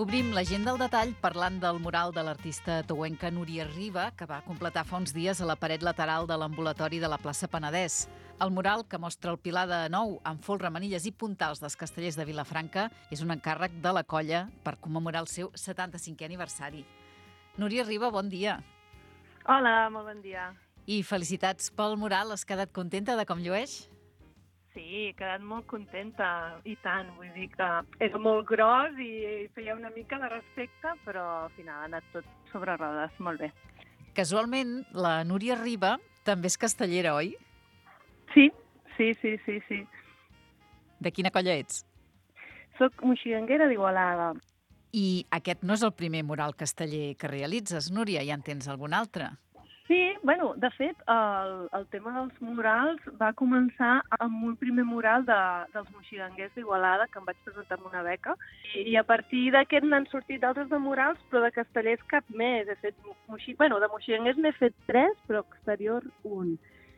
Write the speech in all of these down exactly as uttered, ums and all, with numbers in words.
Obrim l'agenda al detall parlant del mural de l'artista teuenca Núria Riba, que va completar fa uns dies a la paret lateral de l'ambulatori de la plaça Penedès. El mural, que mostra el Pilar de Nou amb folre, manilles i puntals dels Castellers de Vilafranca, és un encàrrec de la colla per commemorar el seu setanta-cinquè aniversari. Núria Riba, bon dia. Hola, molt bon dia. I felicitats pel mural. Has quedat contenta de com llueix? Sí, he quedat molt contenta, i tant. Vull dir que era molt gros i feia una mica de respecte, però al final ha anat tot sobre rodes, molt bé. Casualment, la Núria Riba també és castellera, oi? Sí, sí, sí, sí, sí. De quina colla ets? Soc moixiguenguera d'Igualada. I aquest no és el primer mural casteller que realitzes, Núria, ja en tens algun altre? Sí, bueno, de fet, el, el tema dels murals va començar amb un primer mural de, dels moixiguenguers d'Igualada, que em vaig presentar amb una beca, i, i a partir d'aquest n'han sortit d'altres de murals, però de castellers cap més. He fet moixi... bueno, de moixiguenguers n'he fet tres, però exterior un.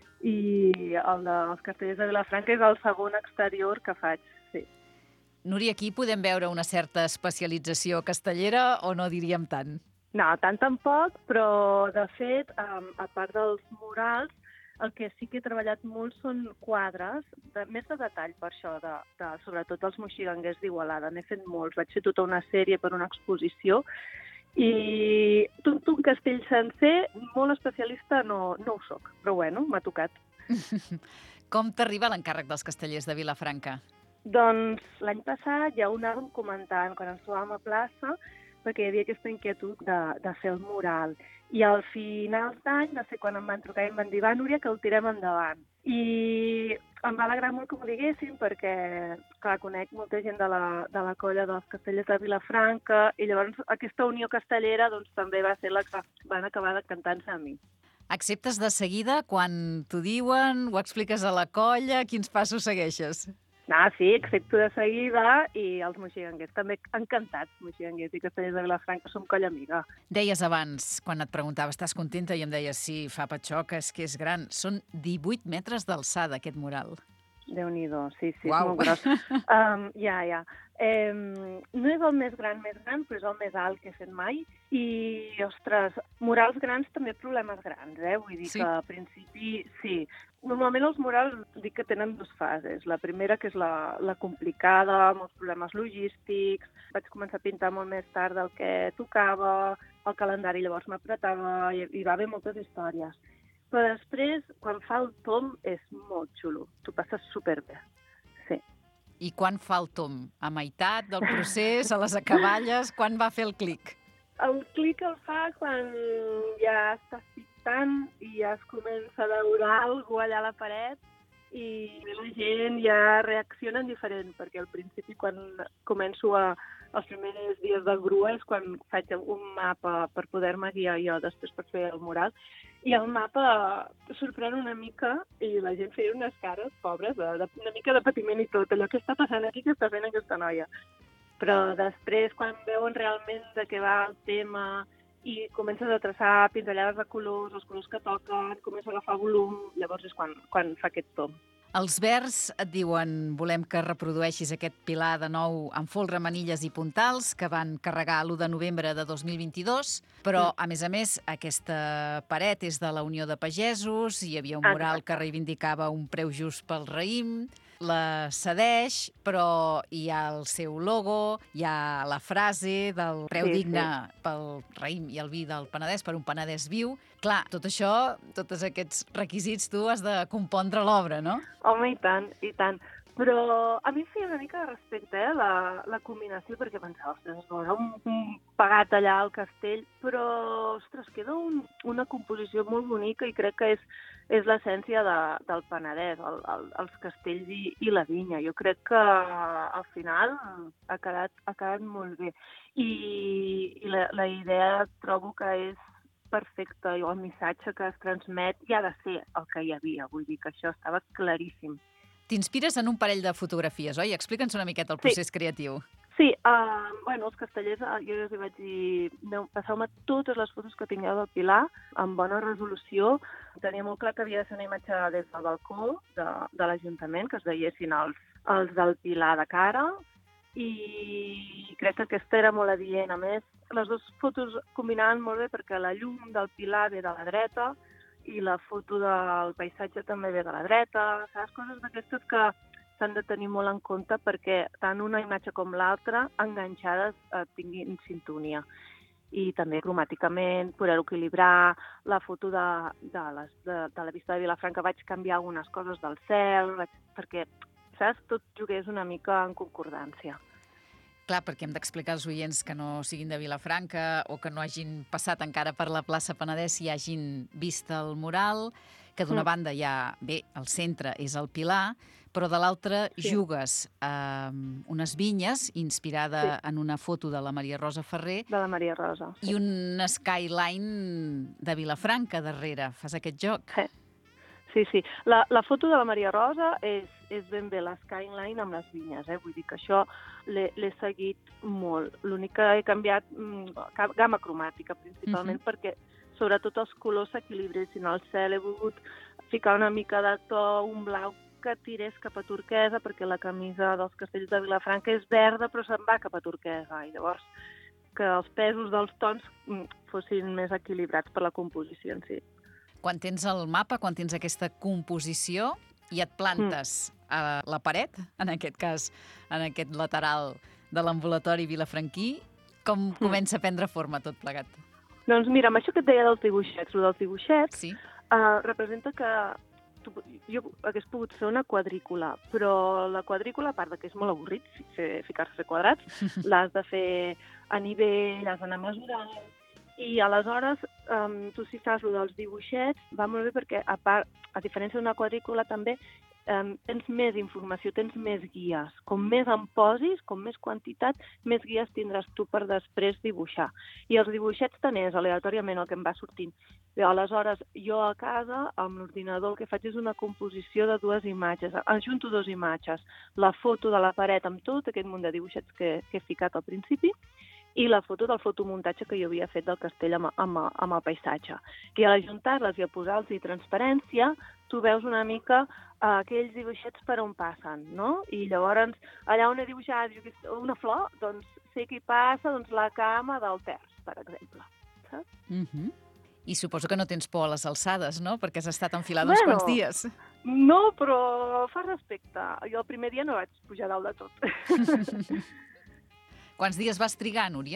I el dels castellers de Vilafranca és el segon exterior que faig, sí. Núria, aquí podem veure una certa especialització castellera o no diríem tant? No, tant tampoc, però de fet, um, a part dels murals, el que sí que he treballat molt són quadres, de, més de detall per això, de, de, sobretot els moixiguenguers d'Igualada. N'he fet molts, vaig fer tota una sèrie per una exposició i tot un castell sencer, molt especialista no, no ho soc, però bueno, m'ha tocat. Com t'arriba l'encàrrec dels castellers de Vilafranca? Doncs l'any passat ja ho anàvem comentant quan ens trobàvem a plaça, perquè hi havia aquesta inquietud de, de fer el mural. I al final d'any, no sé quan em van trucar i em van dir, va, Núria, que el tirem endavant. I em va alegrar molt que m'ho diguessin, perquè, clar, conec molta gent de la, de la colla dels castellers de Vilafranca, i llavors aquesta unió castellera doncs, també va ser la que van acabar decantant-se a mi. Acceptes de seguida quan t'ho diuen, ho expliques a la colla, quins passos segueixes? Ah, sí, accepto de seguida, i els moixiguenguers també encantats, moixiguenguers i castellers de Vilafranca, som colla amiga. Deies abans, quan et preguntava, estàs contenta? I em deies, sí, fa patxoc, és que és gran. Són divuit metres d'alçada, aquest mural. Déu-n'hi-do, sí, sí, Uau. És molt gros. Um, ja, ja. Eh, no és el més gran, més gran, però és el més alt que he fet mai. I, ostres, murals grans també problemes grans, eh? Vull dir Sí? que al principi, sí. Normalment els murals dic que tenen dues fases. La primera, que és la, la complicada, amb els problemes logístics. Vaig començar a pintar molt més tard del que tocava, el calendari llavors m'apretava, i hi va haver moltes històries. Però després, quan fa el tom, és molt xulo. T'ho passes superbé. Sí. I quan fa el tom? A meitat del procés, a les acaballes, quan va fer el clic? El clic el fa quan ja estàs pintant i ja es comença a veure alguna cosa allà a la paret i la gent ja reacciona diferent, perquè al principi, quan començo a, els primers dies de grua, és quan faig un mapa per poder-me guiar jo després per fer el mural, i el mapa sorprèn una mica i la gent feia unes cares pobres, de, de, una mica de patiment i tot, allò que està passant aquí, que està fent aquesta noia. Però després, quan veuen realment de què va el tema i comences a traçar pinzellades de colors, els colors que toquen, comença a agafar volum, llavors és quan, quan fa aquest tom. Els Verds et diuen volem que reprodueixis aquest Pilar de Nou amb folre, manilles i puntals que van carregar l'u de novembre de dos mil vint-i-dos, però, a més a més, aquesta paret és de la Unió de Pagesos, hi havia un mural que reivindicava un preu just pel raïm, la cedeix, però hi ha el seu logo, hi ha la frase del preu Sí, digne sí. pel raïm i el vi del Penedès, per un Penedès viu. Clar, tot això, tots aquests requisits, tu has de compondre l'obra, no? Home, i tant, i tant. Però a mi em feia una mica de respecte, eh, la, la combinació, perquè pensava, ostres, es veurà un, un pagat allà al castell, però, ostres, queda un, una composició molt bonica i crec que és, és l'essència de, del Penedès, el, el, els castells i, i la vinya. Jo crec que al final ha quedat, ha quedat molt bé. I, i la, la idea trobo que és perfecta, i el missatge que es transmet ja ha de ser el que hi havia, vull dir que això estava claríssim. T'inspires en un parell de fotografies, oi? Explica'ns una miqueta el procés sí. creatiu. Sí, uh, bueno, els castellers, uh, jo ja els vaig dir, passeu-me totes les fotos que tingueu del Pilar, amb bona resolució. Tenia molt clar que havia de ser una imatge des del balcó de, de l'Ajuntament, que es veiessin els, els del Pilar de cara, i crec que aquesta era molt adient. A més, les dues fotos combinaven molt bé perquè la llum del pilar ve de la dreta i la foto del paisatge també ve de la dreta, saps? Coses d'aquestes que s'han de tenir molt en compte perquè tant una imatge com l'altra, enganxades, eh, tinguin sintonia. I també cromàticament, poder equilibrar la foto de, de, les, de, de la vista de Vilafranca. Vaig canviar algunes coses del cel, vaig, perquè, saps, tot jugués una mica en concordància. Clar, perquè hem d'explicar als oients que no siguin de Vilafranca o que no hagin passat encara per la plaça Penedès i hagin vist el mural, que d'una mm. banda hi ha, bé, el centre és el Pilar, però de l'altra sí. jugues a unes vinyes inspirada sí. en una foto de la Maria Rosa Ferrer. De la Maria Rosa. Sí. I un skyline de Vilafranca darrere. Fas aquest joc. Sí, sí. sí. La, la foto de la Maria Rosa és, és ben bé la skyline amb les vinyes. Eh? Vull dir que això l'he seguit molt. L'únic que he canviat, mm, gamma cromàtica principalment, uh-huh. perquè sobretot els colors s'equilibressin. Al cel he volgut ficar una mica de to, un blau que tirés cap a turquesa, perquè la camisa dels castells de Vilafranca és verda, però se'n va cap a turquesa. I llavors, que els pesos dels tons fossin més equilibrats per la composició en si. Quan tens el mapa, quan tens aquesta composició i et plantes mm. a la paret, en aquest cas, en aquest lateral de l'ambulatori vilafranquí, com mm. comença a prendre forma tot plegat? Doncs mira, amb això que et deia dels dibuixets, el dels dibuixets, sí. uh, representa que jo hagués pogut fer una quadrícula, però la quadrícula, a part que és molt avorrit ficar-se a fer quadrats, l'has de fer a nivell, has d'anar mesurant, i aleshores, um, tu si fas el dels dibuixets, va molt bé perquè, a part, a diferència d'una quadrícula també, um, tens més informació, tens més guies. Com més en posis, com més quantitat, més guies tindràs tu per després dibuixar. I els dibuixets tant és aleatòriament el que em va sortint. Bé, aleshores, jo a casa, amb l'ordinador, el que faig és una composició de dues imatges. Ajunto dues imatges. La foto de la paret amb tot aquest munt de dibuixets que, que he ficat al principi i la foto del fotomuntatge que jo havia fet del castell amb, amb, amb el paisatge. I al ajuntar-les i a posar-los transparència, tu veus una mica uh, aquells dibuixets per on passen, no? I llavors, allà on he dibuixat una flor, doncs sé que hi passa doncs, la cama del terç, per exemple. Saps? Mm-hmm. I suposo que no tens por a les alçades, no? Perquè has estat enfilada bueno, uns quants dies. No, però fa respecte. Jo el primer dia no vaig pujar dalt de tot. Quants dies vas trigar, Núria?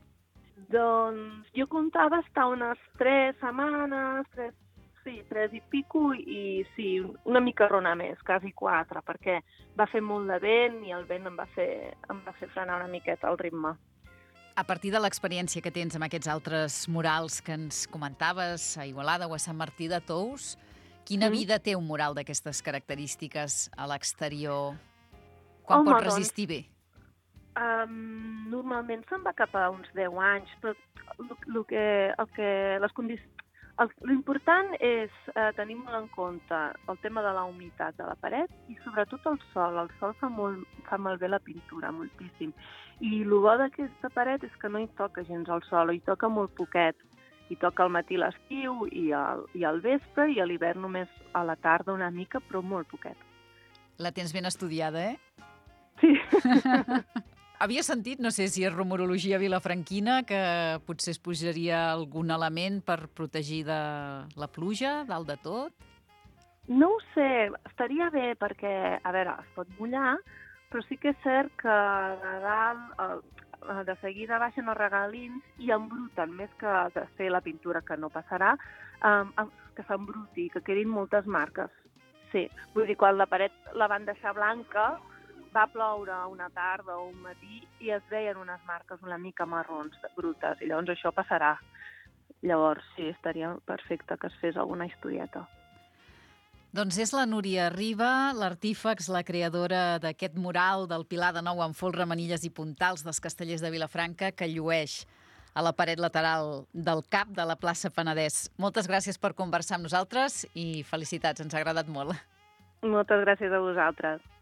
Doncs jo comptava estar unes tres setmanes, tres, sí, tres i pico, i sí, una mica rona més, quasi quatre, perquè va fer molt de vent i el vent em va fer, em va fer frenar una miqueta el ritme. A partir de l'experiència que tens amb aquests altres murals que ens comentaves a Igualada o a Sant Martí de Tous, quina mm. vida té un mural d'aquestes característiques a l'exterior? Quan Home, pot resistir doncs, bé? Um, normalment se'n va cap a uns deu anys, però el, el que, el que, les condicions... L'important és eh, tenir molt en compte el tema de la humitat de la paret i sobretot el sol. El sol fa molt, fa malbé la pintura, moltíssim. I el bo d'aquesta paret és que no hi toca gens el sol, hi toca molt poquet. Hi toca al matí l'estiu i, al, i al vespre i a l'hivern només a la tarda una mica, però molt poquet. La tens ben estudiada, eh? Sí. Havia sentit, no sé si és rumorologia vilafranquina, que potser es posaria algun element per protegir de la pluja, dalt de tot? No ho sé, estaria bé perquè, a veure, es pot mullar, però sí que és cert que de dalt, de seguida baixen els regalins i embruten, més que de fer la pintura, que no passarà, que s'embruti, que quedin moltes marques. Sí, vull dir, quan la paret la van deixar blanca, va ploure una tarda o un matí i es veien unes marques una mica marrons, brutes, i llavors això passarà. Llavors, sí, estaria perfecte que es fes alguna historieta. Doncs és la Núria Riba, l'artífex, la creadora d'aquest mural del Pilar de Nou amb folre, manilles i puntals dels Castellers de Vilafranca, que llueix a la paret lateral del cap de la plaça Penedès. Moltes gràcies per conversar amb nosaltres i felicitats, ens ha agradat molt. Moltes gràcies a vosaltres.